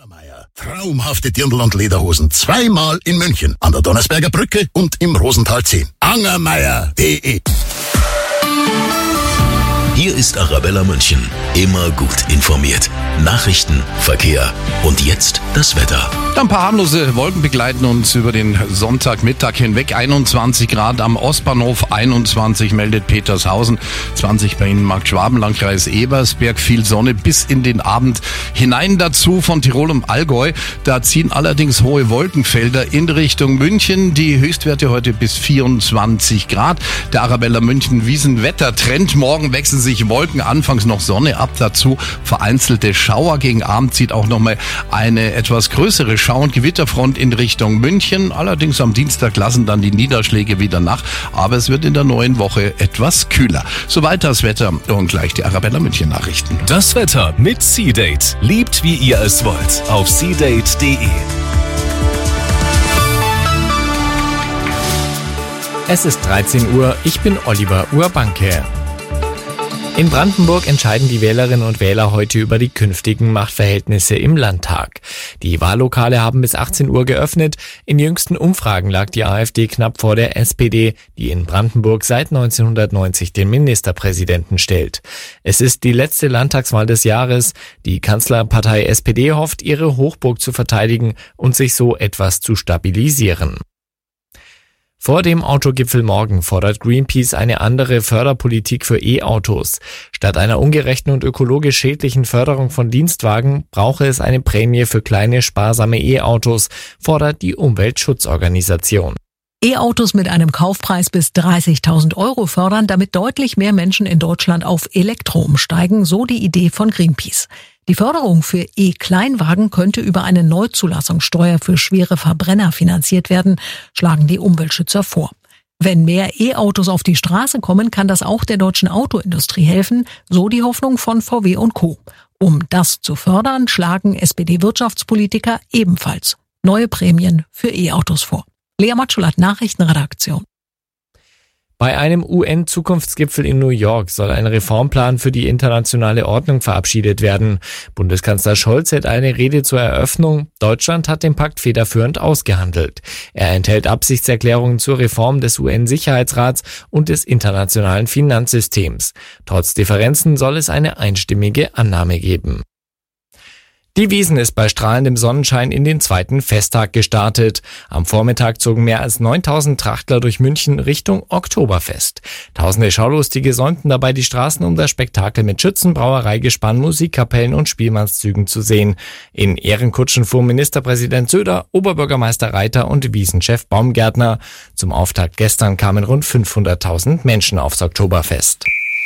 Angermeier. Traumhafte Dirndl und Lederhosen. Zweimal in München. An der Donnersberger Brücke und im Rosental 10. Angermeier.de. Hier ist Arabella München. Immer gut informiert. Nachrichten, Verkehr und jetzt das Wetter. Ein paar harmlose Wolken begleiten uns über den Sonntagmittag hinweg. 21 Grad am Ostbahnhof, 21 meldet Petershausen, 20 bei Ihnen Marktschwaben-Landkreis Ebersberg. Viel Sonne bis in den Abend hinein dazu von Tirol und Allgäu. Da ziehen allerdings hohe Wolkenfelder in Richtung München. Die Höchstwerte heute bis 24 Grad. Der Arabella München Wiesenwettertrend. Morgen wechseln sich Wolken, anfangs noch Sonne ab, dazu vereinzelte Schauer. Gegen Abend zieht auch nochmal eine etwas größere Schau- und Gewitterfront in Richtung München. Allerdings am Dienstag lassen dann die Niederschläge wieder nach, aber es wird in der neuen Woche etwas kühler. Soweit das Wetter und gleich die Arabella München Nachrichten. Das Wetter mit Seedate. Liebt wie ihr es wollt auf seedate.de. Es ist 13 Uhr, ich bin Oliver Urbanke. In Brandenburg entscheiden die Wählerinnen und Wähler heute über die künftigen Machtverhältnisse im Landtag. Die Wahllokale haben bis 18 Uhr geöffnet. In jüngsten Umfragen lag die AfD knapp vor der SPD, die in Brandenburg seit 1990 den Ministerpräsidenten stellt. Es ist die letzte Landtagswahl des Jahres. Die Kanzlerpartei SPD hofft, ihre Hochburg zu verteidigen und sich so etwas zu stabilisieren. Vor dem Autogipfel morgen fordert Greenpeace eine andere Förderpolitik für E-Autos. Statt einer ungerechten und ökologisch schädlichen Förderung von Dienstwagen brauche es eine Prämie für kleine, sparsame E-Autos, fordert die Umweltschutzorganisation. E-Autos mit einem Kaufpreis bis 30.000 € fördern, damit deutlich mehr Menschen in Deutschland auf Elektro umsteigen, so die Idee von Greenpeace. Die Förderung für E-Kleinwagen könnte über eine Neuzulassungssteuer für schwere Verbrenner finanziert werden, schlagen die Umweltschützer vor. Wenn mehr E-Autos auf die Straße kommen, kann das auch der deutschen Autoindustrie helfen, so die Hoffnung von VW und Co. Um das zu fördern, schlagen SPD-Wirtschaftspolitiker ebenfalls neue Prämien für E-Autos vor. Lea Matschulat, Nachrichtenredaktion. Bei einem UN-Zukunftsgipfel in New York soll ein Reformplan für die internationale Ordnung verabschiedet werden. Bundeskanzler Scholz hält eine Rede zur Eröffnung. Deutschland hat den Pakt federführend ausgehandelt. Er enthält Absichtserklärungen zur Reform des UN-Sicherheitsrats und des internationalen Finanzsystems. Trotz Differenzen soll es eine einstimmige Annahme geben. Die Wiesn ist bei strahlendem Sonnenschein in den zweiten Festtag gestartet. Am Vormittag zogen mehr als 9.000 Trachtler durch München Richtung Oktoberfest. Tausende Schaulustige säumten dabei die Straßen, um das Spektakel mit Schützen, Brauereigespann, Musikkapellen und Spielmannszügen zu sehen. In Ehrenkutschen fuhren Ministerpräsident Söder, Oberbürgermeister Reiter und Wiesnchef Baumgärtner. Zum Auftakt gestern kamen rund 500.000 Menschen aufs Oktoberfest.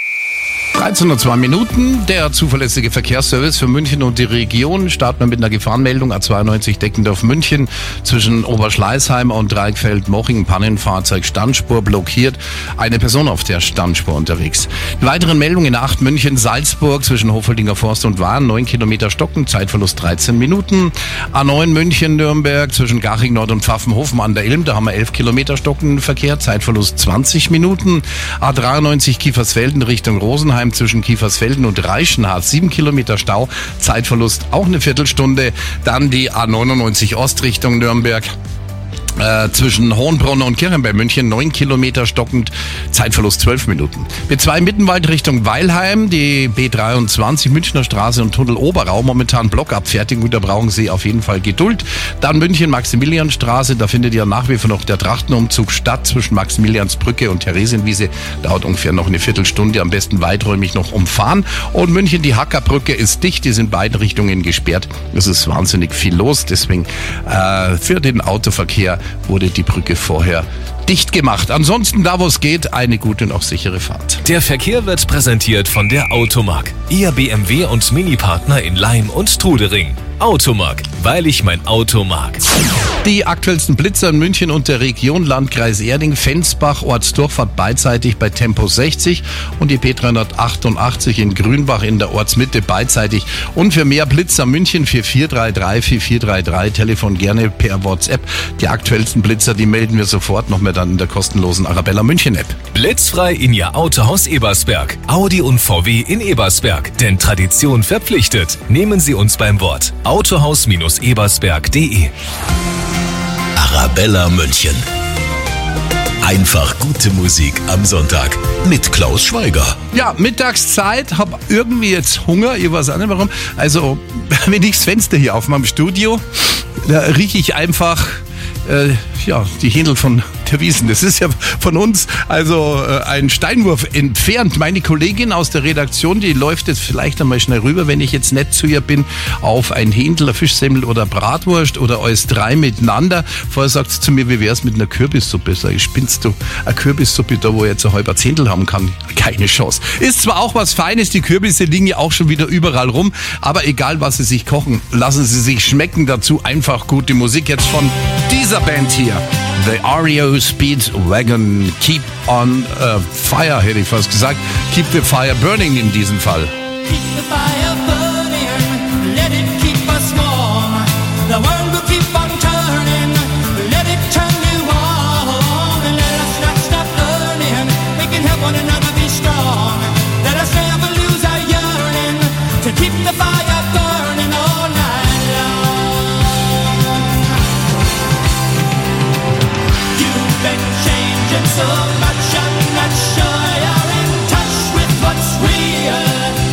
13:02 Minuten, der zuverlässige Verkehrsservice für München und die Region. Starten wir mit einer Gefahrenmeldung, A92 Deckendorf München, zwischen Oberschleißheim und Dreieckfeld-Moching, Pannenfahrzeug, Standspur blockiert, eine Person auf der Standspur unterwegs. In weiteren Meldungen, A8 München, Salzburg, zwischen Hofeldinger Forst und Wahn, 9 Kilometer Stocken, Zeitverlust 13 Minuten. A9 München, Nürnberg, zwischen Garching Nord und Pfaffenhofen an der Ilm, da haben wir 11 Kilometer Stockenverkehr, Zeitverlust 20 Minuten. A93 Kiefersfelden Richtung Rosenheim, zwischen Kiefersfelden und Reichenhardt, 7 Kilometer Stau, Zeitverlust auch eine Viertelstunde. Dann die A99 Ost Richtung Nürnberg. Zwischen Hohenbrunn und Kirchen bei München 9 Kilometer stockend, Zeitverlust 12 Minuten. B2 Mittenwald Richtung Weilheim, die B23 Münchner Straße und Tunnel Oberraum, momentan Blockabfertigung, da brauchen Sie auf jeden Fall Geduld. Dann München Maximilianstraße, da findet ja nach wie vor noch der Trachtenumzug statt zwischen Maximiliansbrücke und Theresienwiese, dauert ungefähr noch eine Viertelstunde, am besten weiträumig noch umfahren. Und München, die Hackerbrücke ist dicht, die sind beiden Richtungen gesperrt, es ist wahnsinnig viel los, deswegen für den Autoverkehr wurde die Brücke vorher dicht gemacht. Ansonsten, da wo es geht, eine gute und auch sichere Fahrt. Der Verkehr wird präsentiert von der Automark. Ihr BMW und Mini-Partner in Laim und Trudering. Automark, weil ich mein Auto mag. Die aktuellsten Blitzer in München und der Region, Landkreis Erding, Fensbach, Ortsdurchfahrt beidseitig bei Tempo 60 und die P388 in Grünbach in der Ortsmitte beidseitig. Und für mehr Blitzer München 4433, Telefon gerne per WhatsApp. Die aktuellsten Blitzer, die melden wir sofort noch mehr dann in der kostenlosen Arabella München App. Blitzfrei in Ihr Autohaus Ebersberg. Audi und VW in Ebersberg. Denn Tradition verpflichtet. Nehmen Sie uns beim Wort. autohaus-ebersberg.de. Arabella München. Einfach gute Musik am Sonntag mit Klaus Schweiger. Ja, Mittagszeit, hab irgendwie jetzt Hunger, ich weiß auch nicht warum. Also, wenn ich das Fenster hier aufmache im Studio, da rieche ich einfach die Händel von der Wiesn. Das ist ja von uns also ein Steinwurf entfernt. Meine Kollegin aus der Redaktion, die läuft jetzt vielleicht einmal schnell rüber, wenn ich jetzt nett zu ihr bin, auf ein Händel, ein Fischsemmel oder Bratwurst oder alles drei miteinander. Vorher sagt sie zu mir, wie wär's mit einer Kürbissuppe? Sag ich, spinnst du? Eine Kürbissuppe, da wo ich jetzt ein halber Zehntel haben kann? Keine Chance. Ist zwar auch was Feines, die Kürbisse liegen ja auch schon wieder überall rum, aber egal was sie sich kochen, lassen sie sich schmecken. Dazu einfach gute Musik jetzt von dieser Band hier. The REO Speedwagon, Keep on Fire, hätte ich fast gesagt. Keep the Fire Burning in diesem Fall. Keep the fire burning, let it keep us warm. The world will keep on turning, let it turn you on. And let us not stop learning, we can help one another be strong. Let us never lose our yearning to keep the fire burning all night long. You've been changing so much, I'm not sure you're in touch with what's real.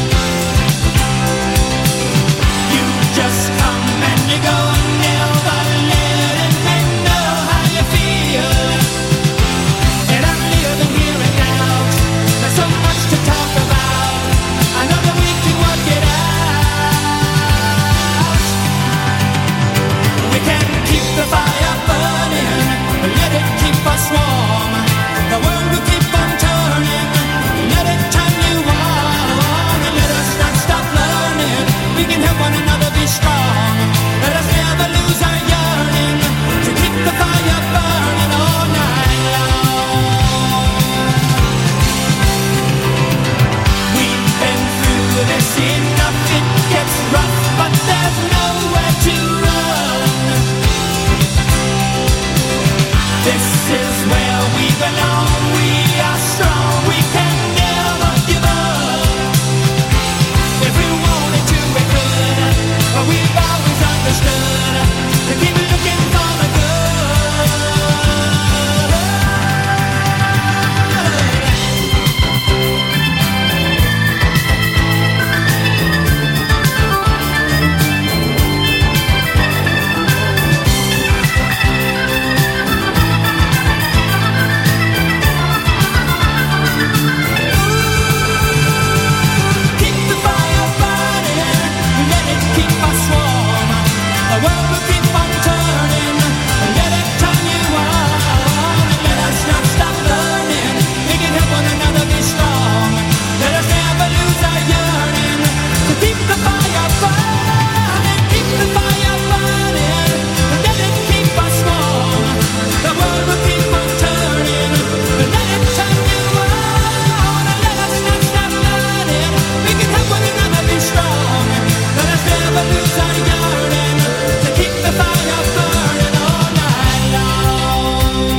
You just come and you go, never letting me know how you feel. And I'm living here and now, there's so much to talk about. I know that we can work it out. We can keep the fire burning, let it keep us warm. The world will keep on turning, let it turn you on. And let us not stop learning, we can help one another be strong. Let us never lose our yearning to keep the fire burning all night long. We've been through this enough, it gets rough, but there's nowhere to run. This is where we belong, we are strong, we can never give up. If we wanted to, we could, but we've always understood to keep looking for the keep the fire burning, let it keep us warm. The world will keep on turning, let it turn you on. And let us not stop learning, we can help one another be strong. Let us never lose our yearning to keep the fire burning, keep the fire burning, let it keep us warm. The world will keep on turning, let it turn you on. And let us not stop learning, we can help one another be strong. Let us never lose our yearning to keep the fire burning all night long.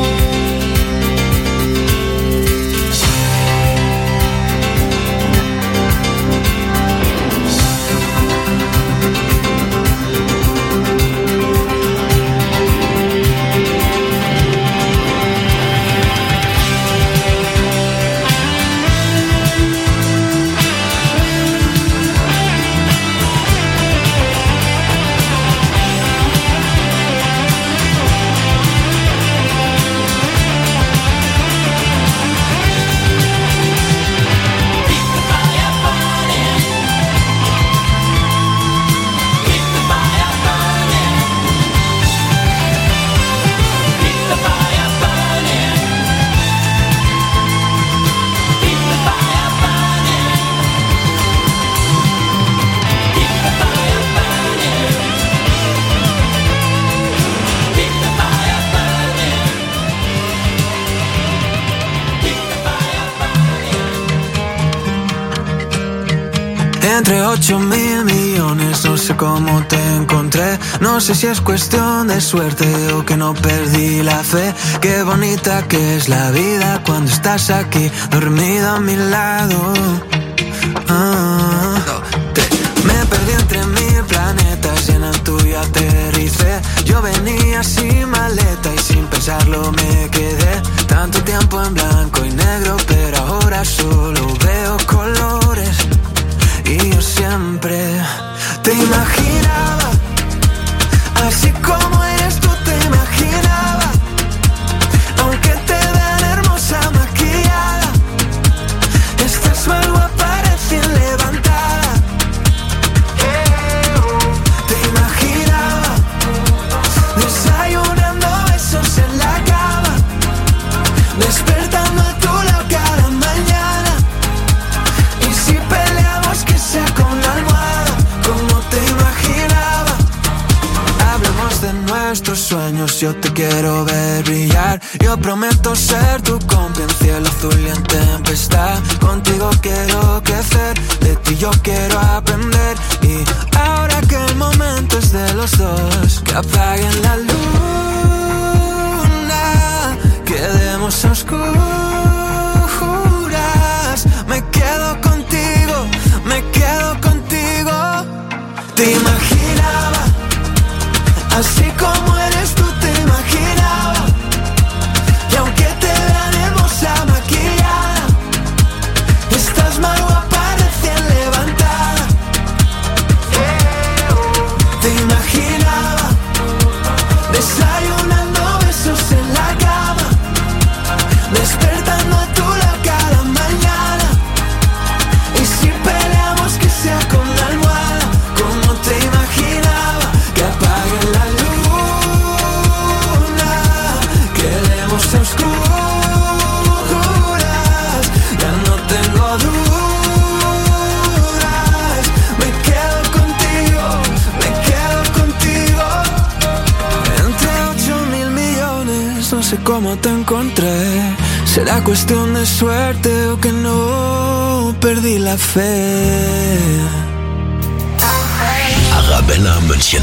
Keep the fire burning, keep the fire burning, keep the fire burning, keep the fire burning, keep the fire burning, keep the fire burning, keep the fire burning. Entre 8.000 millones, no sé cómo te encontré. No sé si es cuestión de suerte o que no perdí la fe. Qué bonita que es la vida cuando estás aquí, dormido a mi lado. Me perdí entre mil planetas, llena de nuestros sueños yo te quiero ver brillar. Yo prometo ser tu compa en cielo azul y en tempestad. Contigo quiero crecer, de ti yo quiero aprender. Y ahora que el momento es de los dos, que apaguen la luna, quedemos a oscuras. Me quedo contigo, me quedo contigo. Te imaginaba, así como eres tú te imaginaba. Y aunque te vean hermosa maquillada, estás más guapa recién levantada. Te imaginaba desayunando besos en la cama, despertando a tu lado cada mañana. Y si peleamos que sea con la almohada, como te imaginaba. Que apaguen la luna, quedemos a oscuras. Ya no tengo dudas, me quedo contigo, me quedo contigo. Entre 8.000 millones, no sé cómo te encontré. Será cuestión de suerte o que no perdí la fe. Arabella München.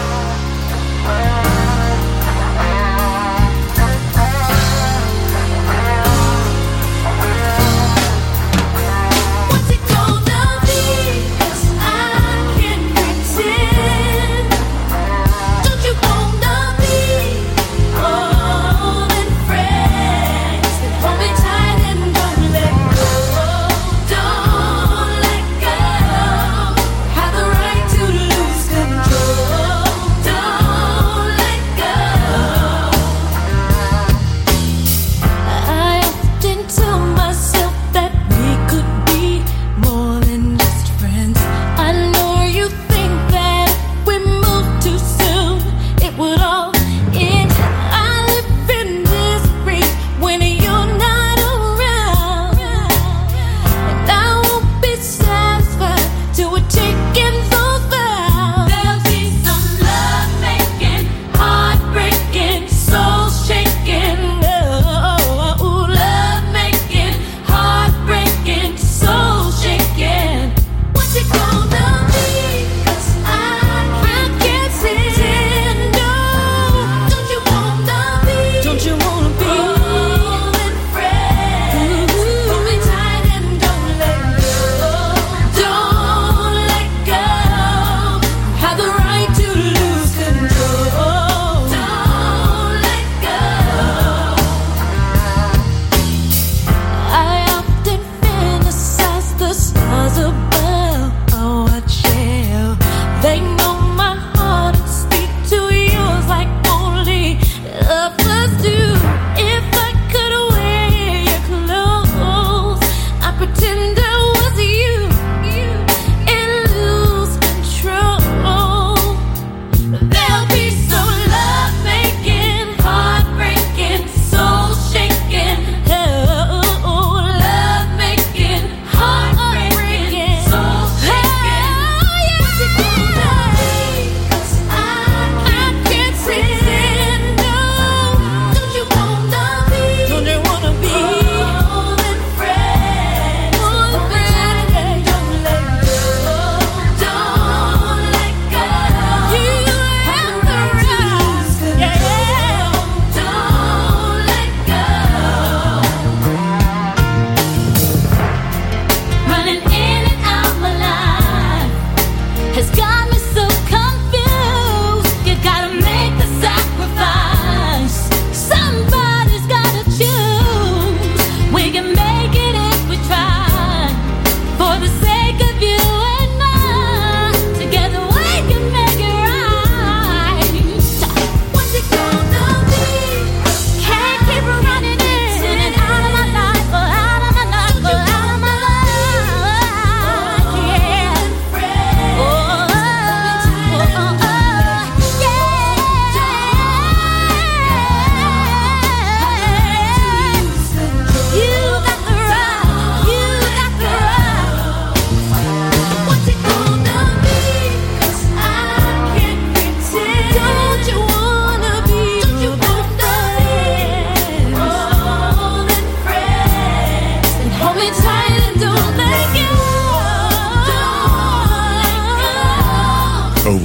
What's it gonna be? 'Cause I can't pretend. Don't you wanna be more than friends? Hold me tight and don't let go. Don't let go. Have the right to lose control. Don't let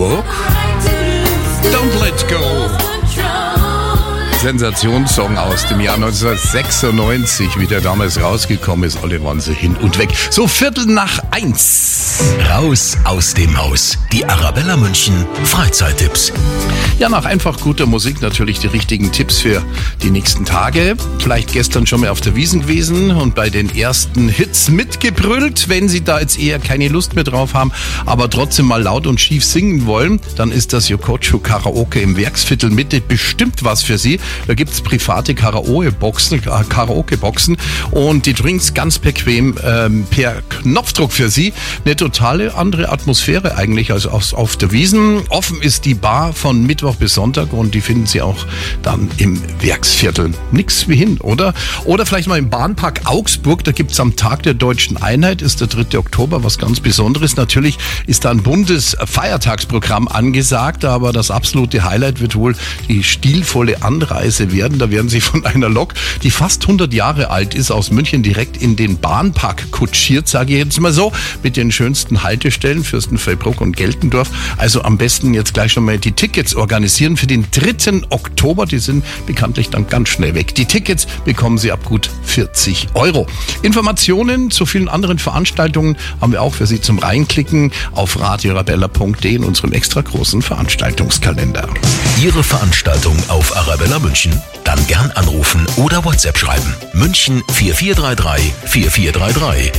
go. Don't let go. Sensationssong aus dem Jahr 1996, wie der damals rausgekommen ist. Alle waren so hin und weg. So 1:15. Raus aus dem Haus. Die Arabella München Freizeittipps. Ja, nach einfach guter Musik natürlich die richtigen Tipps für die nächsten Tage. Vielleicht gestern schon mal auf der Wiesn gewesen und bei den ersten Hits mitgebrüllt. Wenn Sie da jetzt eher keine Lust mehr drauf haben, aber trotzdem mal laut und schief singen wollen, dann ist das Yokocho Karaoke im Werksviertel Mitte bestimmt was für Sie. Da gibt's private Karaoke-Boxen und die Drinks ganz bequem per Knopfdruck für Sie. Eine totale andere Atmosphäre eigentlich als auf der Wiesn. Offen ist die Bar von Mittwoch bis Sonntag und die finden Sie auch dann im Werksviertel. Nix wie hin, oder? Oder vielleicht mal im Bahnpark Augsburg, da gibt's am Tag der Deutschen Einheit, ist der 3. Oktober, was ganz Besonderes. Natürlich ist da ein Bundesfeiertagsprogramm angesagt, aber das absolute Highlight wird wohl die stilvolle Anreise werden. Da werden Sie von einer Lok, die fast 100 Jahre alt ist, aus München direkt in den Bahnpark kutschiert, sage ich jetzt mal so, mit den schönsten Haltestellen, Fürstenfeldbruck und Geltendorf. Also am besten jetzt gleich schon mal die Tickets organisieren für den 3. Oktober. Die sind bekanntlich dann ganz schnell weg. Die Tickets bekommen Sie ab gut 40 €. Informationen zu vielen anderen Veranstaltungen haben wir auch für Sie zum Reinklicken auf radiorabella.de in unserem extra großen Veranstaltungskalender. Ihre Veranstaltung auf Arabella München? Dann gern anrufen oder WhatsApp schreiben. München 4433 4433.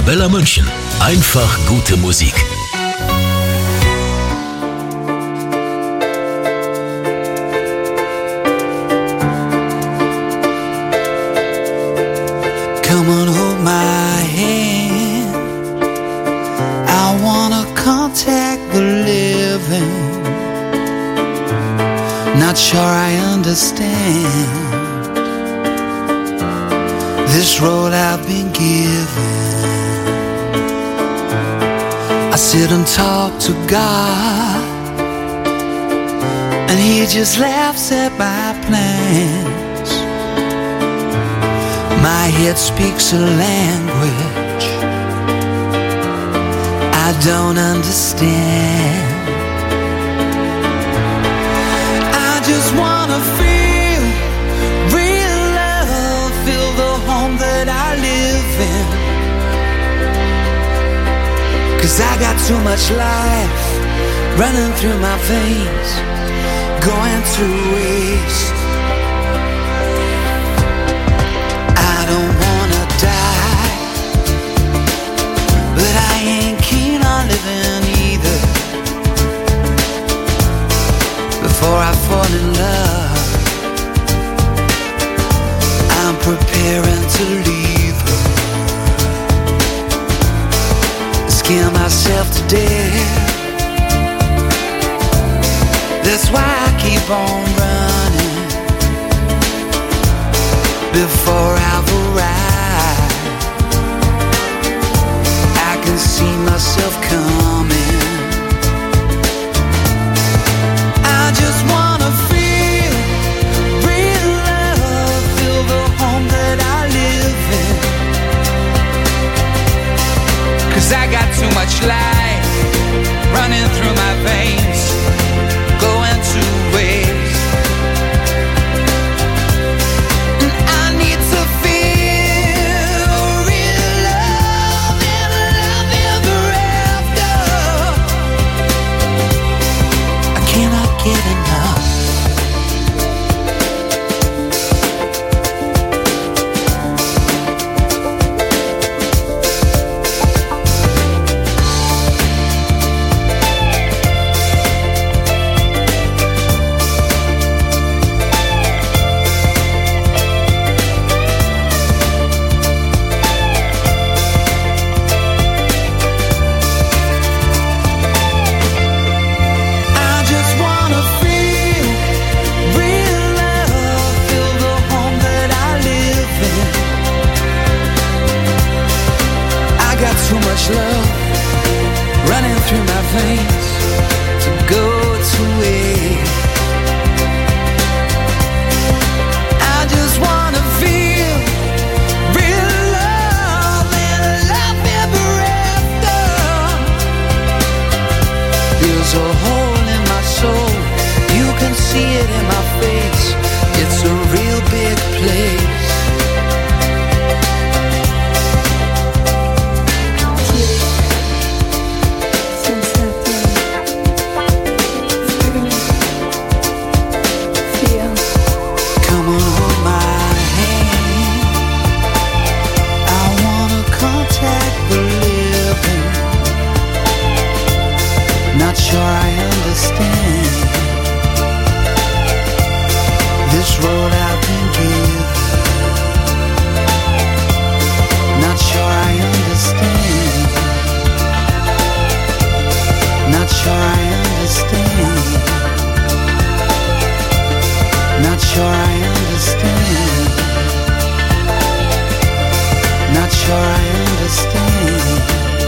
Arabella München. Einfach gute Musik. Come on, hold my hand. I wanna contact the living. Not sure I understand this road I've been given. I sit and talk to God, and He just laughs at my plans. My head speaks a language I don't understand. I just wanna feel real love, feel the home that I live in. 'Cause I got too much life running through my veins, going to waste. I don't wanna die, but I ain't keen on living either. Before I fall in love, I'm preparing to leave her. Scare myself to death. That's why I keep on running before I've arrived. I can see myself coming. I just wanna feel real love, feel the home that I live in. 'Cause I got too much life running through my veins, going to waste. And I need to feel real love and love ever after. I cannot get enough. I just wanna feel real love, feel the home that I live in. I got too much love running through my veins to go to waste. I just wanna feel real love and love ever after. There's a hole in my soul, you can see it in my face. It's a real big place. Come on, hold my hand. I wanna contact the living. Not sure I understand this road I've been given. Not sure I understand. Not sure I understand. Not sure I understand. Not sure I understand.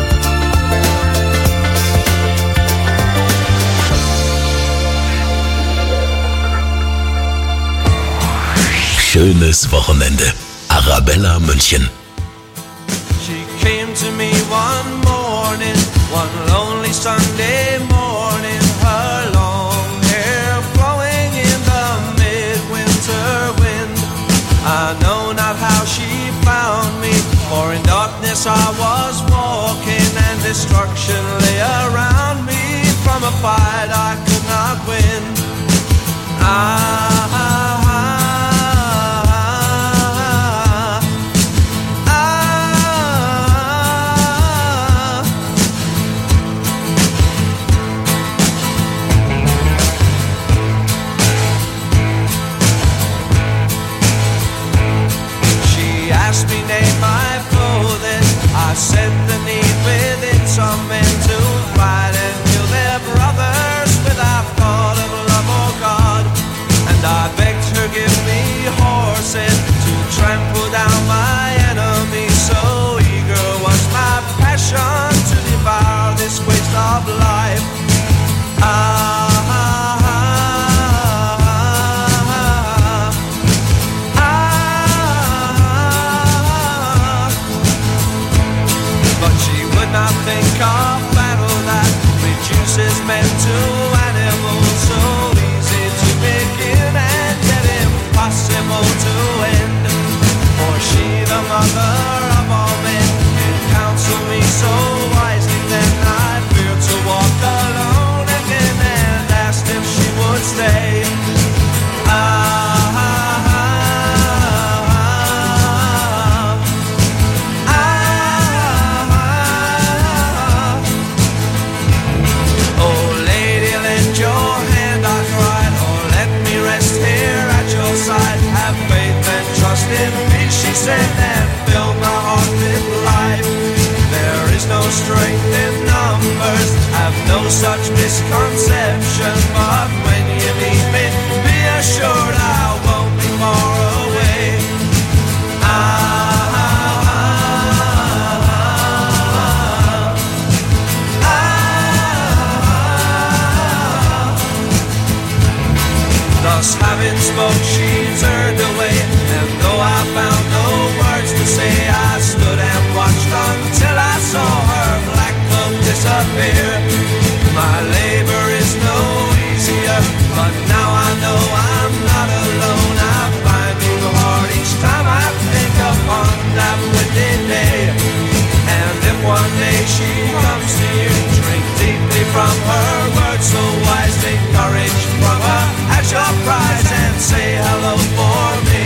Schönes Wochenende. Arabella München. She came to me one morning, one lonely Sunday morning, her long hair flowing in the midwinter wind. I know not how she found me, for in darkness I was walking and destruction lay around me from a fight I could not win. asked me name my clothing. I said the need within some men to fight and kill their brothers without thought of love or God. And I begged her give me horses to trample down my enemies. So eager was my passion to devour this waste of life. But she would not think of battle that reduces men to animals. So easy to begin and yet impossible to end. For she, the mother of all men, can counsel me so wisely. Then I feared to walk alone again and asked if she would stay. Oh lady, lend your hand, I cried, or let me rest here at your side. Have faith and trust in me, she said, and fill my heart with life. There is no strength in numbers, have no such misconception. But when you meet me, be assured I won't be far away. Thus having spoke, she turned away, and though I found no words to say, I stood and watched until I saw her black cloak disappear. My labor is no easier, but now I know I'm not alone. I find you hard each time I think upon that wicked day. And if one day she comes to you, drink deeply from her words so wise, take courage from her at your prize and say hello for me.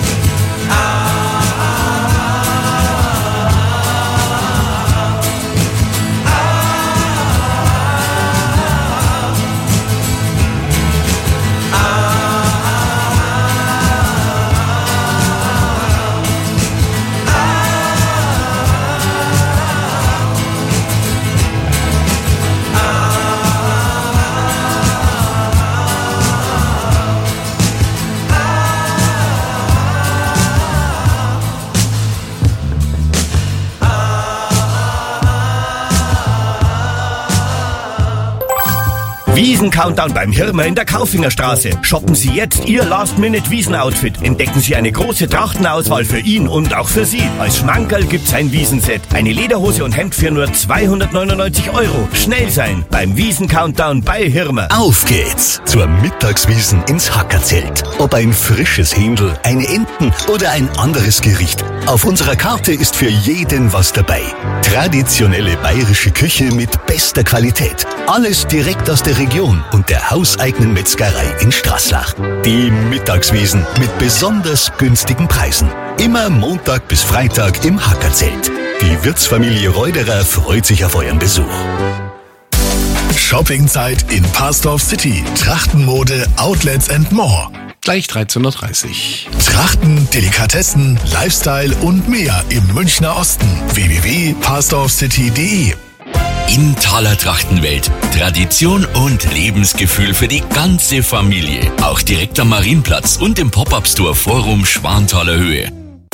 Wiesen-Countdown beim Hirmer in der Kaufingerstraße. Shoppen Sie jetzt Ihr Last-Minute-Wiesen-Outfit. Entdecken Sie eine große Trachtenauswahl für ihn und auch für Sie. Als Schmankerl gibt's ein Wiesenset. Eine Lederhose und Hemd für nur 299 €. Schnell sein beim Wiesen-Countdown bei Hirmer. Auf geht's zur Mittagswiesen ins Hackerzelt. Ob ein frisches Händel, eine Enten oder ein anderes Gericht. Auf unserer Karte ist für jeden was dabei. Traditionelle bayerische Küche mit bester Qualität. Alles direkt aus der Region und der hauseigenen Metzgerei in Straßlach. Die Mittagswiesen mit besonders günstigen Preisen. Immer Montag bis Freitag im Hackerzelt. Die Wirtsfamilie Reuderer freut sich auf euren Besuch. Shoppingzeit in Parsdorf City. Trachtenmode, Outlets and more. Gleich 13:30 Uhr. Trachten, Delikatessen, Lifestyle und mehr im Münchner Osten. www.parsdorfcity.de. Inntaler Trachtenwelt. Tradition und Lebensgefühl für die ganze Familie. Auch direkt am Marienplatz und im Pop-Up-Store Forum Schwanthaler Höhe.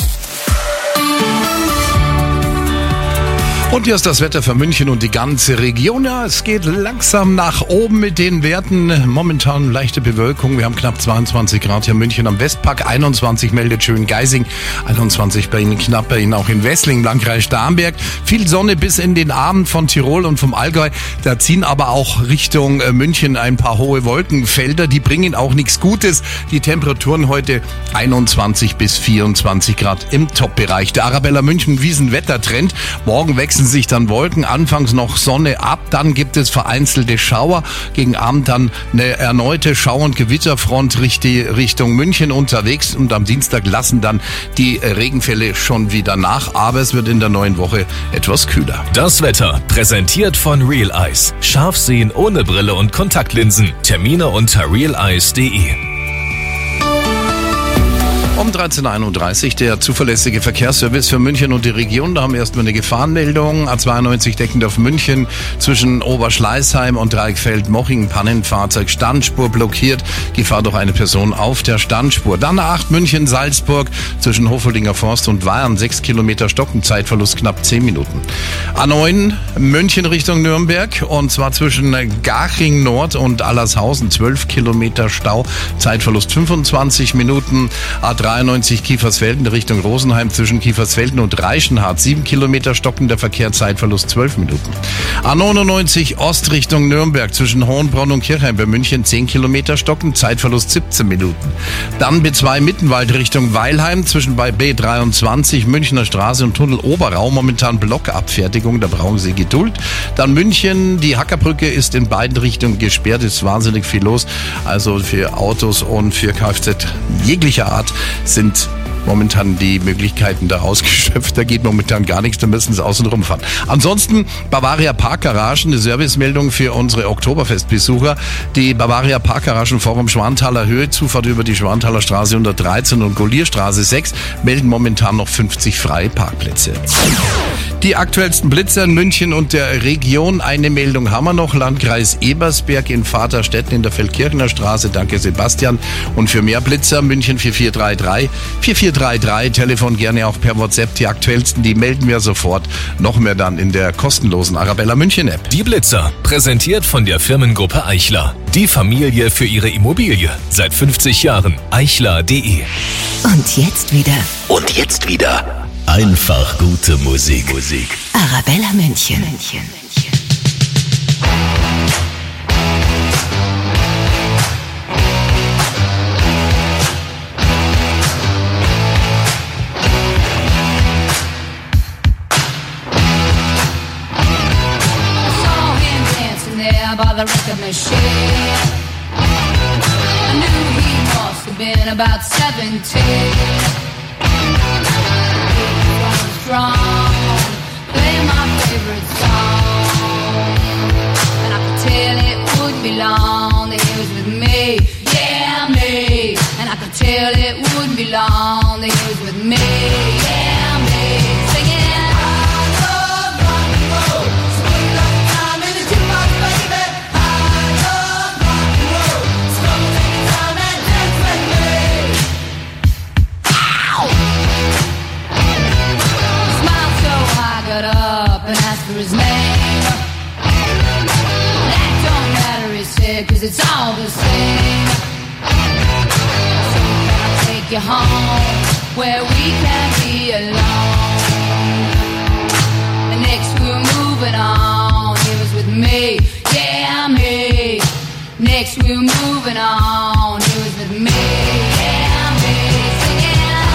Und hier ist das Wetter für München und die ganze Region. Ja, es geht langsam nach oben mit den Werten. Momentan leichte Bewölkung. Wir haben knapp 22 Grad hier in München am Westpark. 21 meldet Schöngeising. 21 bei Ihnen, knapp bei Ihnen auch in Wessling, Landkreis Starnberg. Viel Sonne bis in den Abend von Tirol und vom Allgäu. Da ziehen aber auch Richtung München ein paar hohe Wolkenfelder. Die bringen auch nichts Gutes. Die Temperaturen heute 21 bis 24 Grad im Top-Bereich. Der Arabella München Wiesenwettertrend. Morgen wechseln sich dann Wolken, anfangs noch Sonne ab, dann gibt es vereinzelte Schauer, gegen Abend dann eine erneute Schauer- und Gewitterfront Richtung München unterwegs und am Dienstag lassen dann die Regenfälle schon wieder nach, aber es wird in der neuen Woche etwas kühler. Das Wetter präsentiert von Real Eyes. Scharf sehen ohne Brille und Kontaktlinsen. Termine unter realice.de. Um 13.31 Uhr der zuverlässige Verkehrsservice für München und die Region. Da haben wir erstmal eine Gefahrenmeldung. A92 Deckendorf München zwischen Oberschleißheim und Dreieckfeld-Moching. Pannenfahrzeug, Standspur blockiert. Gefahr durch eine Person auf der Standspur. Dann A8 München Salzburg zwischen Hofoldinger Forst und Weihern. 6 Kilometer Stocken, Zeitverlust knapp 10 Minuten. A9 München Richtung Nürnberg und zwar zwischen Garching Nord und Allershausen. 12 Kilometer Stau, Zeitverlust 25 Minuten. A93 Kiefersfelden Richtung Rosenheim zwischen Kiefersfelden und Reichenhart. 7 Kilometer stockender Verkehr, Zeitverlust 12 Minuten. A99 Ost Richtung Nürnberg zwischen Hohenbronn und Kirchheim bei München. 10 Kilometer stocken, Zeitverlust 17 Minuten. Dann B2 Mittenwald Richtung Weilheim zwischen bei B23 Münchner Straße und Tunnel Oberrau. Momentan Blockabfertigung, da brauchen Sie Geduld. Dann München, die Hackerbrücke ist in beiden Richtungen gesperrt, ist wahnsinnig viel los. Also für Autos und für Kfz jeglicher Art sind momentan die Möglichkeiten da ausgeschöpft. Da geht momentan gar nichts, da müssen sie außen rumfahren. Ansonsten Bavaria Parkgaragen, eine Servicemeldung für unsere Oktoberfestbesucher. Die Bavaria Parkgaragen Forum Schwanthaler Höhe, Zufahrt über die Schwanthaler Straße 113 und Golierstraße 6 melden momentan noch 50 freie Parkplätze. Die aktuellsten Blitzer in München und der Region. Eine Meldung haben wir noch. Landkreis Ebersberg in Vaterstetten in der Feldkirchener Straße. Danke Sebastian. Und für mehr Blitzer München 4433. 4433. Telefon gerne auch per WhatsApp. Die aktuellsten, die melden wir sofort. Noch mehr dann in der kostenlosen Arabella München App. Die Blitzer, präsentiert von der Firmengruppe Eichler. Die Familie für ihre Immobilie. Seit 50 Jahren. Eichler.de. Und jetzt wieder. Einfach gute Musik. Arabella München. By the record machine, I knew he must have been about 17. Strong, play my favorite song, and I could tell it wouldn't be long that he was with me, yeah me. And I could tell it wouldn't be long that he was with me, yeah me. Singing. And asked for his name. That don't matter, he said, 'cause it's all the same. So can I take you home where we can be alone? And next we were moving on. He was with me, yeah me. Next we were moving on. He was with me, yeah me. Singing.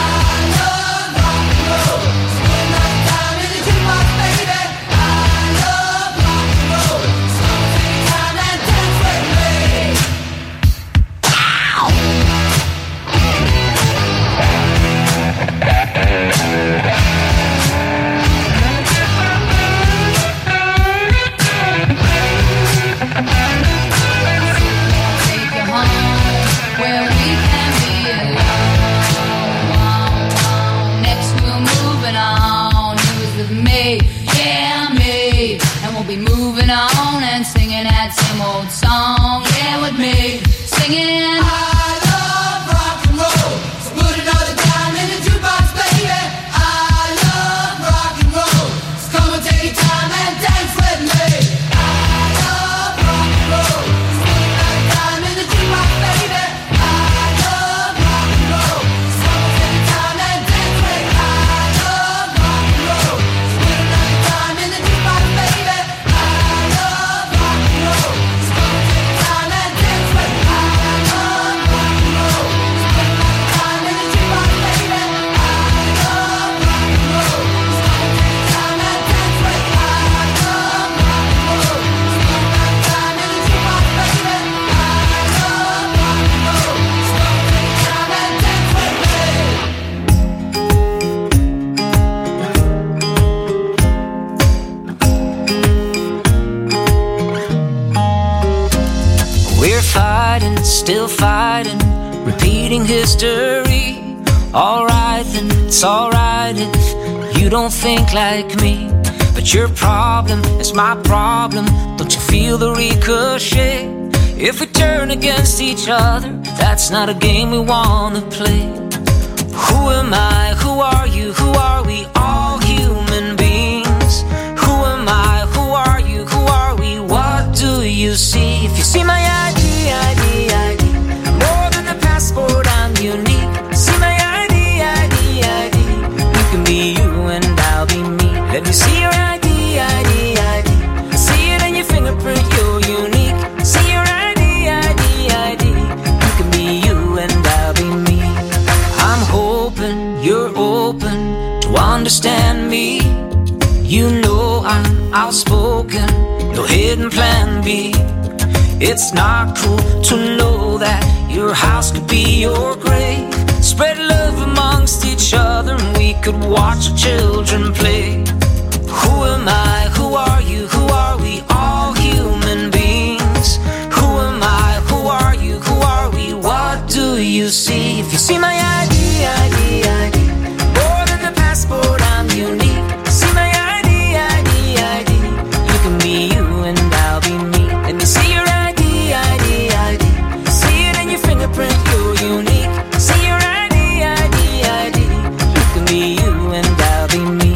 On and singing that same old song, yeah, with me, singing. I love rock and roll, so put another dime in the jukebox, baby. I love rock and roll, so come and take your time and dance with me. I love rock and roll, so put another dime in the jukebox, baby. I love rock and roll, so come and take your time and dance with me. I love rock and roll, so put another dime in the jukebox, baby. Still fighting, repeating history. Alright then, it's alright if you don't think like me. But your problem is my problem. Don't you feel the ricochet? If we turn against each other, that's not a game we wanna play. Who am I? Who are you? Who are we? All human beings. Who am I? Who are you? Who are we? What do you see? If you see my ID, more than a passport, I'm unique. See my ID, you can be you and I'll be me. Let me see your ID. See it in your fingerprint, you're unique. See your ID. You can be you and I'll be me. I'm hoping you're open to understand me. You know I'm outspoken, no hidden plan B. It's not cool to know that your house could be your grave. Spread love amongst each other and we could watch our children play. Who am I? Who are you? Who are we? All human beings. Who am I? Who are you? Who are we? What do you see? If you see my ID, more than a passport, I'm unique. See my ID, you can be you and I'll be me. Let me see your ID. See it in your fingerprint, you're unique. See your ID. You can be you and I'll be me.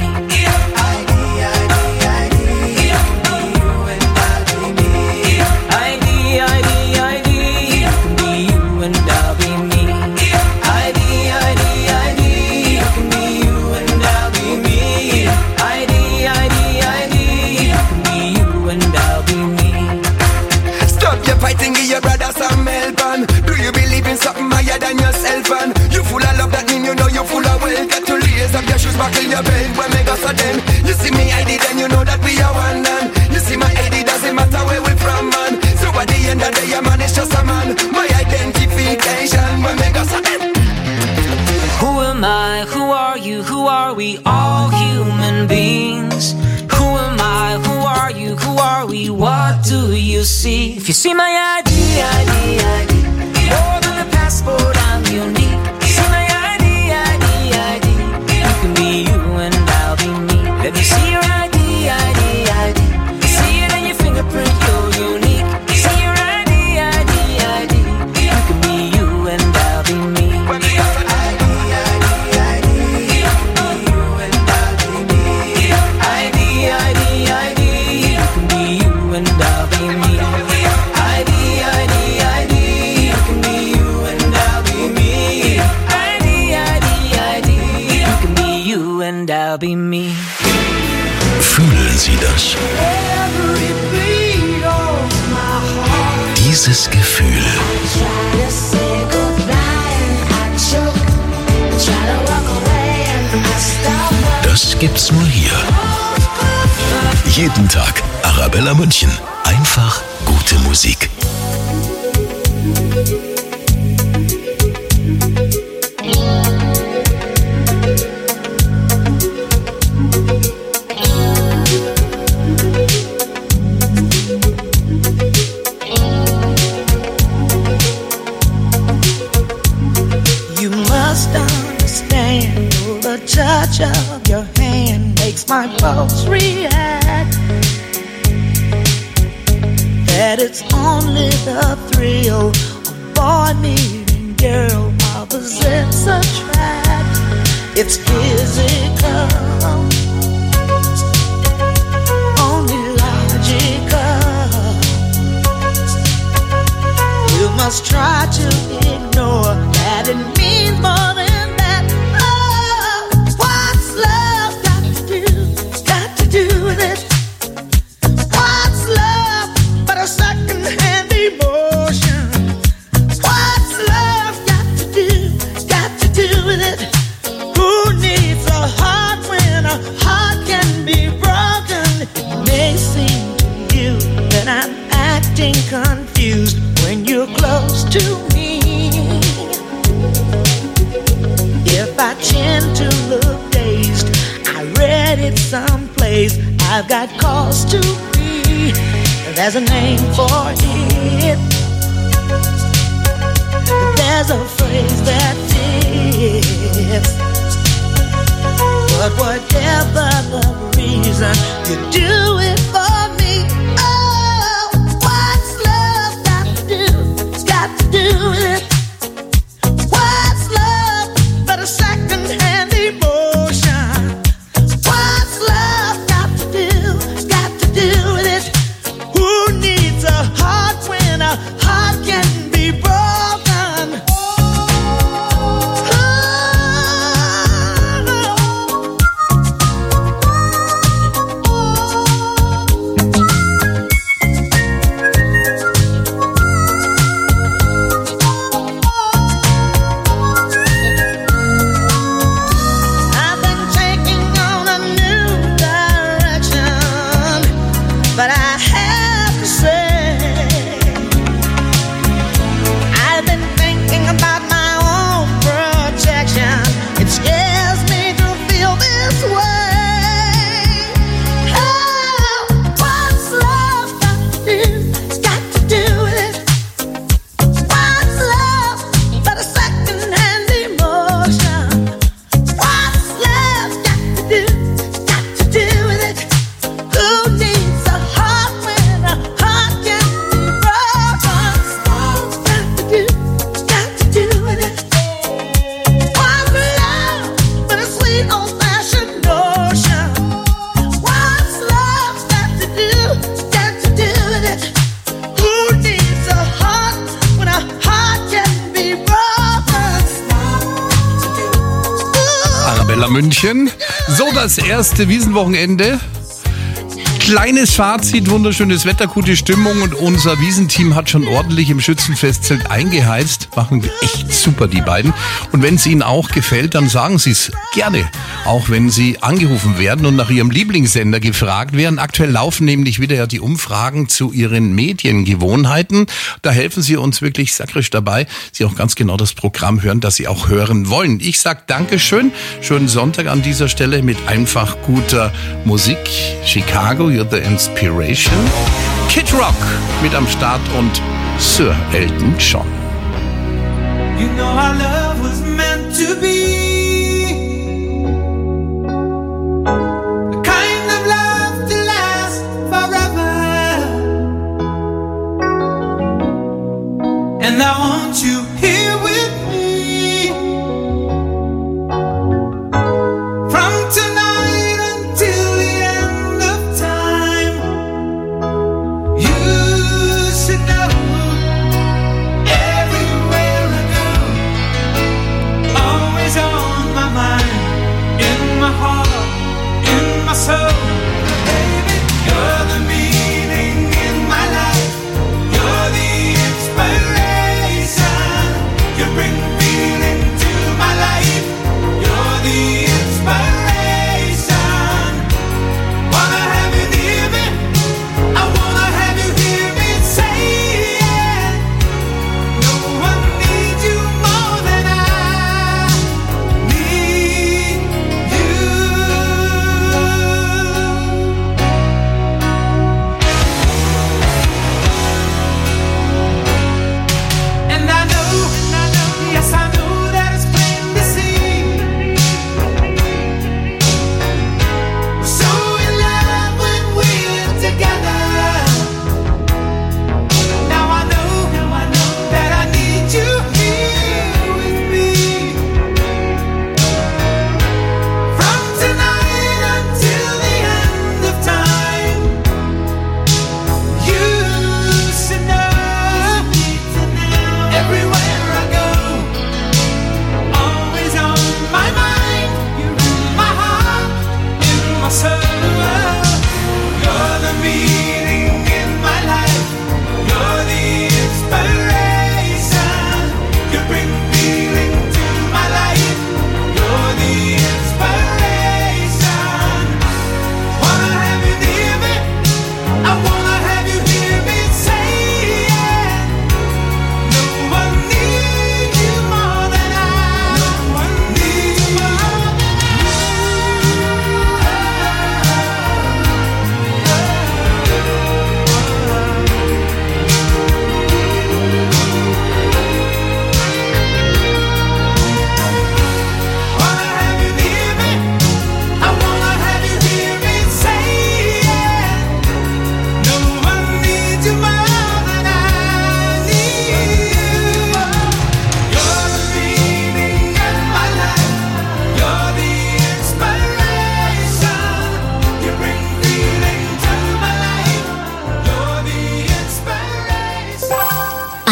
Something higher than yourself, and you full of love, that mean you know you full of wealth. Got to lace up your shoes, buckle your belt. When me go so then, you see me ID, then you know that we are one. And you see my ID, doesn't matter where we from, man. So at the end of the day, a man is just a man. My identification, when me go so then. Who am I? Who are you? Who are we? All human beings. Who am I? Who are you? Who are we? What do you see? If you see my ID, more than a passport, I'm unique. See my ID, you can be you and I'll be me. Let me see your ID. See it in your fingerprint, you're unique. See your ID, you can be you and I'll be me. And I'll be me. Fühlen Sie das? Dieses Gefühl. Das gibt's nur hier. Jeden Tag Arabella München. Einfach gute Musik. Touch of your hand makes my pulse react. That it's only the thrill of boy meeting girl opposites attract. It's physical, only logical. You must try to ignore that it means more than confused when you're close to me. If I tend to look dazed, I read it someplace. I've got cause to be. There's a name for it. There's a phrase that fits. But whatever the reason, you do it for me. Oh, what's love got to do? It's got to do with it. What's love but a second-hand emotion? What's love got to do? It's got to do with it. Who needs a heart when a heart can be broken? I've been taking on a new direction, but I have to say, I've been thinking about my own protection. It scares me to feel this way. Oh, what's love got to do? It's got to do with it. What's love but a second-hand emotion? What's love got to do? Got to do with it. Who needs a heart when a heart can be broken? What's got to do? Got to do with it. What's love but a sweet old-fashioned notion? What's love got to do? Got to do with it. Who needs a heart when a heart can be broken? Arabella München. So, das erste Wiesenwochenende. Kleines Fazit, wunderschönes Wetter, gute Stimmung und unser Wiesenteam hat schon ordentlich im Schützenfestzelt eingeheizt. Machen echt super, die beiden. Und wenn es Ihnen auch gefällt, dann sagen Sie es gerne. Auch wenn Sie angerufen werden und nach Ihrem Lieblingssender gefragt werden. Aktuell laufen nämlich wieder ja die Umfragen zu Ihren Mediengewohnheiten. Da helfen Sie uns wirklich sakrisch dabei, Sie auch ganz genau das Programm hören, das Sie auch hören wollen. Ich sag Dankeschön. Schönen Sonntag an dieser Stelle mit einfach guter Musik. Chicago, You're the Inspiration. Kid Rock mit am Start und Sir Elton John. You know our love was meant to be the kind of love to last forever. And I want you here with me from tonight until the end of time. You should know everywhere I go, always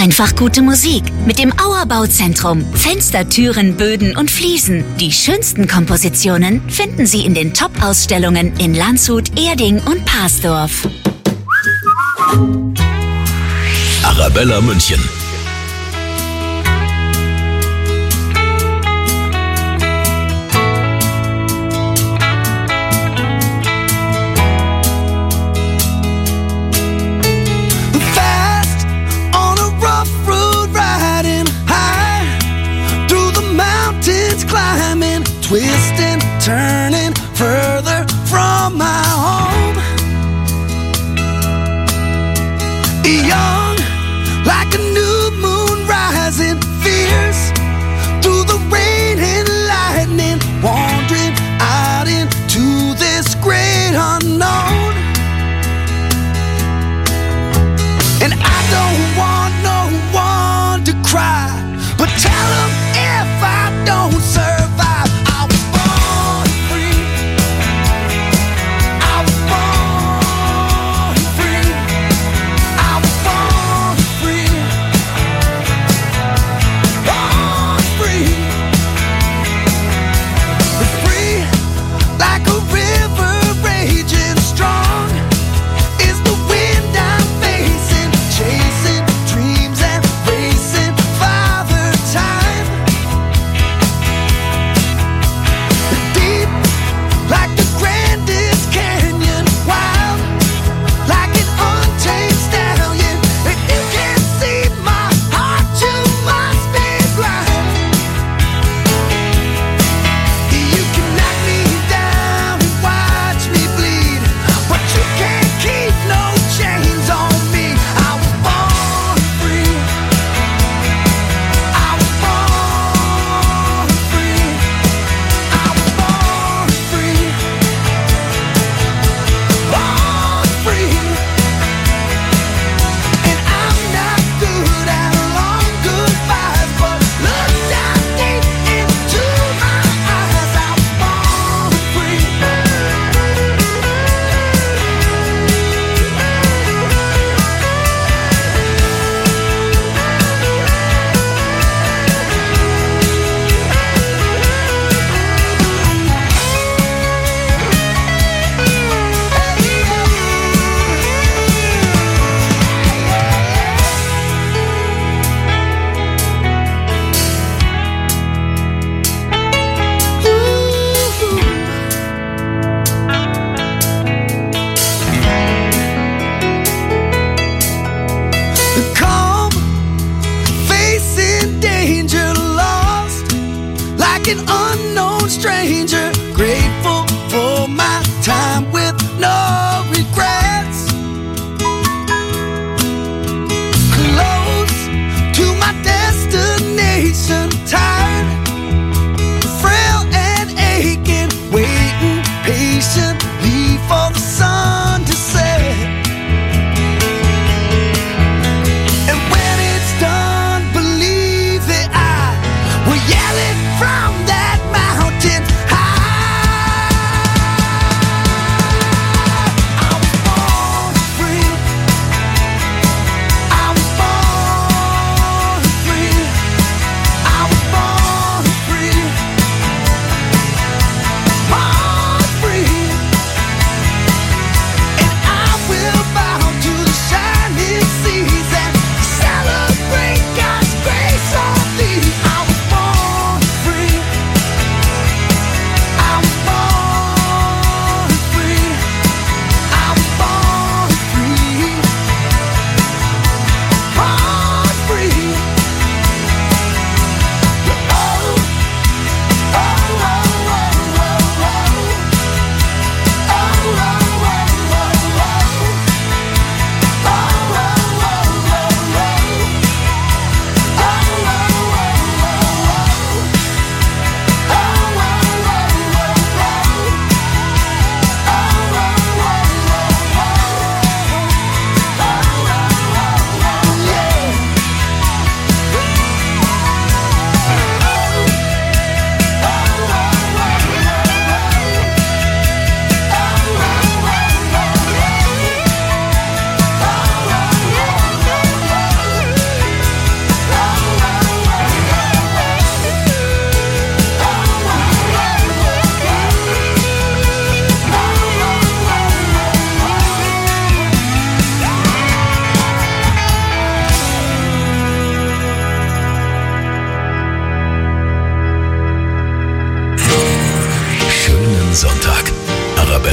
Einfach gute Musik mit dem Auer Bauzentrum. Fenster, Türen, Böden und Fliesen. Die schönsten Kompositionen finden Sie in den Top-Ausstellungen in Landshut, Erding und Parsdorf. Arabella München. Fast on a rough road, riding high through the mountains, climbing, twisting, turning further from my home. Young, like a new moon rising, fierce through the rain and lightning, wandering out into this great unknown. And I don't want no one to cry, but tell them if I don't survive, I was born free.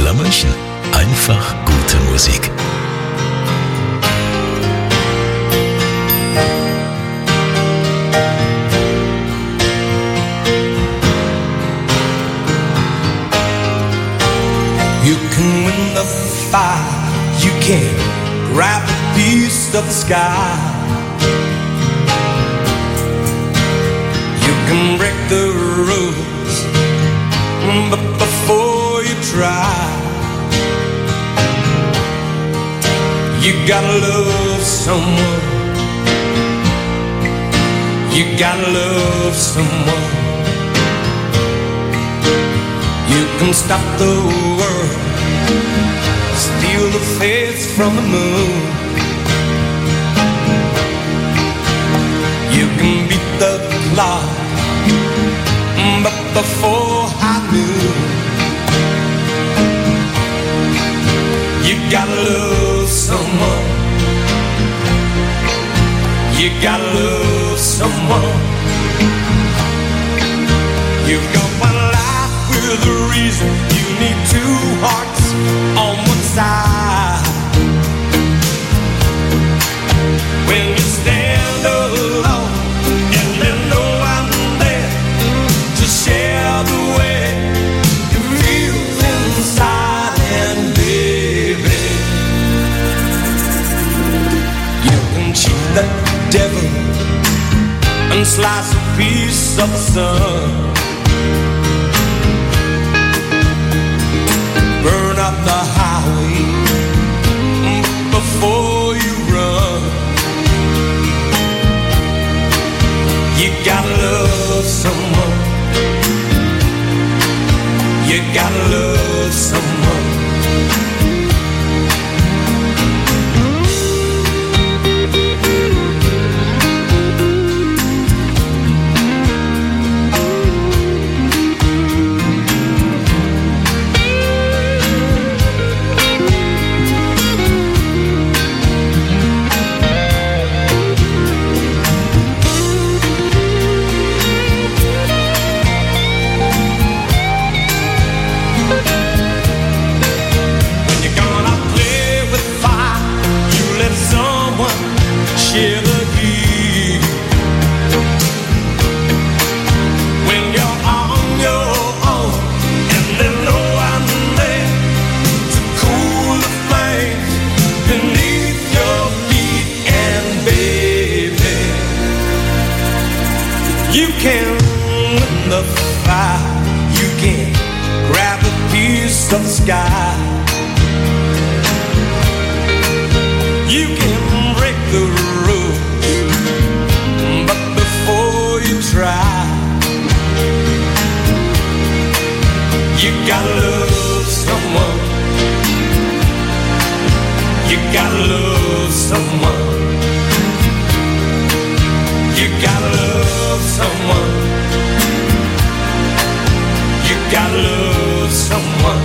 Arabella München. Einfach gute Musik. You can win the fight, you can grab a piece of the sky. You can break the rules, but before you try, you gotta love someone. You gotta love someone. You can stop the world, steal the face from the moon. You can beat the clock, but before high noon, you gotta love someone. You gotta love someone. You've got one life with a reason. You need two hearts on one side. When you stand alone and there's no one there to share the way you feel inside, and baby, you can cheat the devil and slice a piece of the sun. Burn up the highway before you run. You gotta love someone. You gotta love someone. Share the heat. When you're on your own and there's no one there to cool the flames beneath your feet, and baby, you can win the fight. You can grab a piece of the sky. You can break the rules, but before you try, you gotta love someone. You gotta love someone. You gotta love someone. You gotta love someone.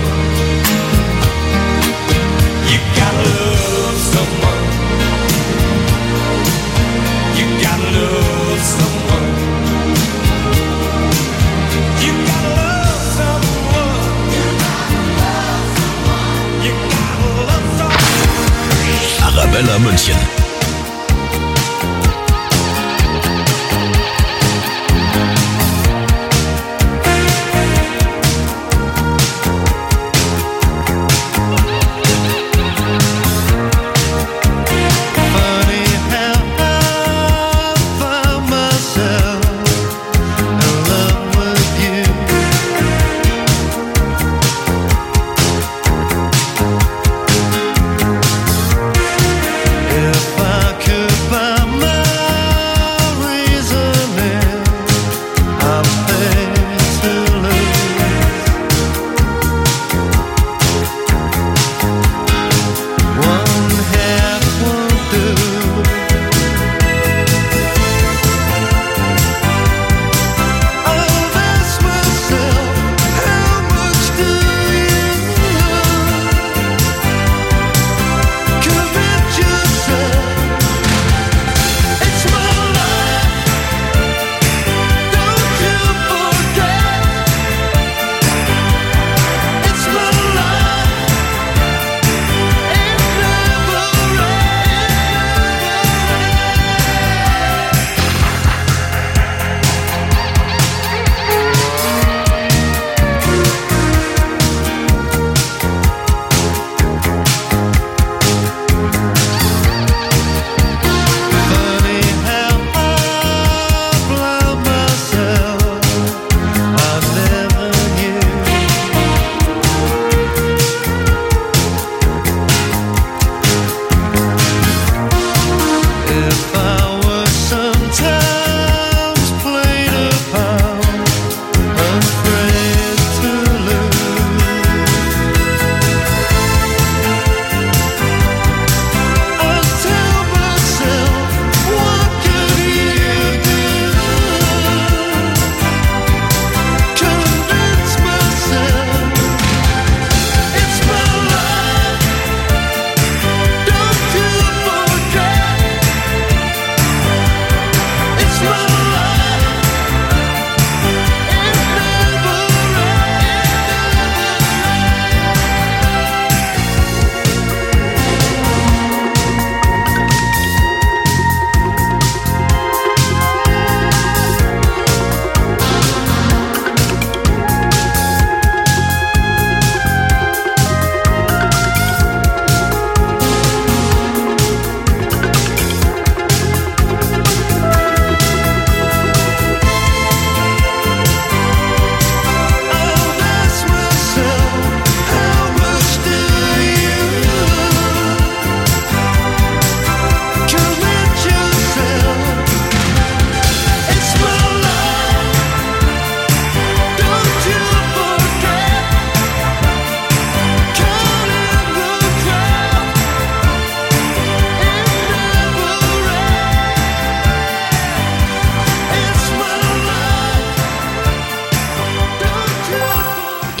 You gotta love someone. You gotta love someone. You gotta love someone. You gotta love someone. Arabella München. If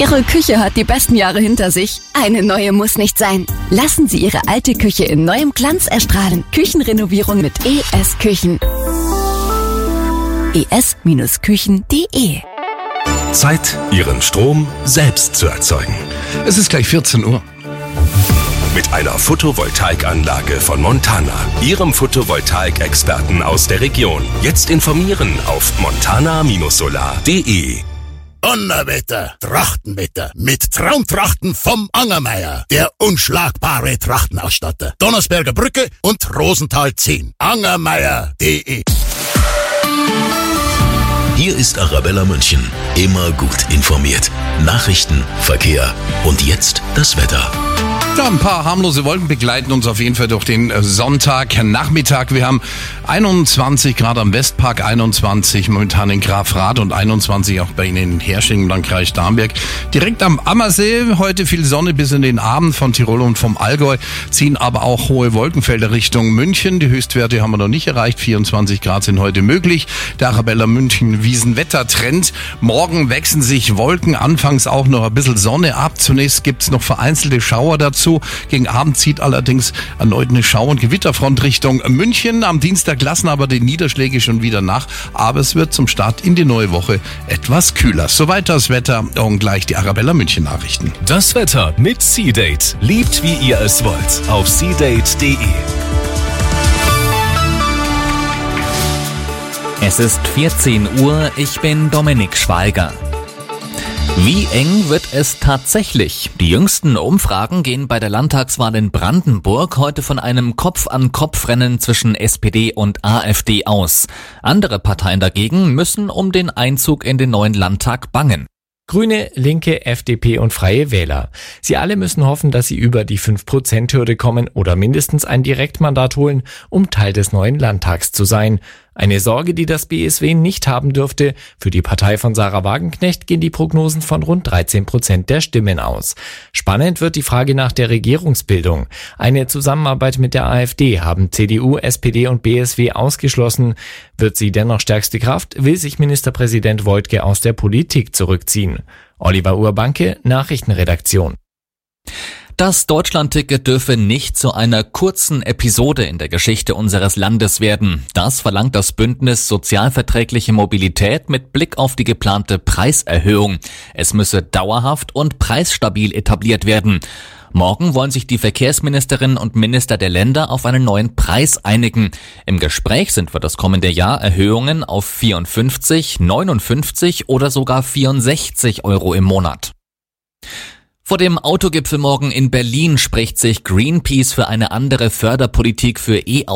Ihre Küche hat die besten Jahre hinter sich. Eine neue muss nicht sein. Lassen Sie Ihre alte Küche in neuem Glanz erstrahlen. Küchenrenovierung mit ES Küchen. es-küchen.de. Zeit, Ihren Strom selbst zu erzeugen. Es ist gleich 14 Uhr. Mit einer Photovoltaikanlage von Montana, Ihrem Photovoltaik-Experten aus der Region. Jetzt informieren auf montana-solar.de. Donnerwetter, Trachtenwetter mit Traumtrachten vom Angermeier, der unschlagbare Trachtenausstatter. Donnersberger Brücke und Rosenthal 10. Angermeier.de. Hier ist Arabella München. Immer gut informiert. Nachrichten, Verkehr und jetzt das Wetter. Ja, ein paar harmlose Wolken begleiten uns auf jeden Fall durch den Sonntagnachmittag. Wir haben 21 Grad am Westpark, 21 momentan in Grafrath und 21 auch bei Ihnen in Hersching im Landkreis Starnberg. Direkt am Ammersee heute viel Sonne bis in den Abend von Tirol und vom Allgäu, ziehen aber auch hohe Wolkenfelder Richtung München. Die Höchstwerte haben wir noch nicht erreicht, 24 Grad sind heute möglich. Der Arabella München Wiesenwettertrend. Morgen wechseln sich Wolken, anfangs auch noch ein bisschen Sonne ab. Zunächst gibt's noch vereinzelte Schauer dazu. Gegen Abend zieht allerdings erneut eine Schau- und Gewitterfront Richtung München. Am Dienstag lassen aber die Niederschläge schon wieder nach. Aber es wird zum Start in die neue Woche etwas kühler. Soweit das Wetter und gleich die Arabella München Nachrichten. Das Wetter mit Seedate. Liebt wie ihr es wollt. Auf seedate.de. Es ist 14 Uhr, ich bin Dominik Schweiger. Wie eng wird es tatsächlich? Die jüngsten Umfragen gehen bei der Landtagswahl in Brandenburg heute von einem Kopf-an-Kopf-Rennen zwischen SPD und AfD aus. Andere Parteien dagegen müssen um den Einzug in den neuen Landtag bangen. Grüne, Linke, FDP und Freie Wähler. Sie alle müssen hoffen, dass sie über die 5%-Hürde kommen oder mindestens ein Direktmandat holen, um Teil des neuen Landtags zu sein. Eine Sorge, die das BSW nicht haben dürfte. Für die Partei von Sarah Wagenknecht gehen die Prognosen von rund 13% der Stimmen aus. Spannend wird die Frage nach der Regierungsbildung. Eine Zusammenarbeit mit der AfD haben CDU, SPD und BSW ausgeschlossen. Wird sie dennoch stärkste Kraft, will sich Ministerpräsident Woidke aus der Politik zurückziehen. Oliver Urbanke, Nachrichtenredaktion. Das Deutschlandticket dürfe nicht zu einer kurzen Episode in der Geschichte unseres Landes werden. Das verlangt das Bündnis Sozialverträgliche Mobilität mit Blick auf die geplante Preiserhöhung. Es müsse dauerhaft und preisstabil etabliert werden. Morgen wollen sich die Verkehrsministerinnen und Minister der Länder auf einen neuen Preis einigen. Im Gespräch sind für das kommende Jahr Erhöhungen auf 54, 59 oder sogar 64 Euro im Monat. Vor dem Autogipfel morgen in Berlin spricht sich Greenpeace für eine andere Förderpolitik für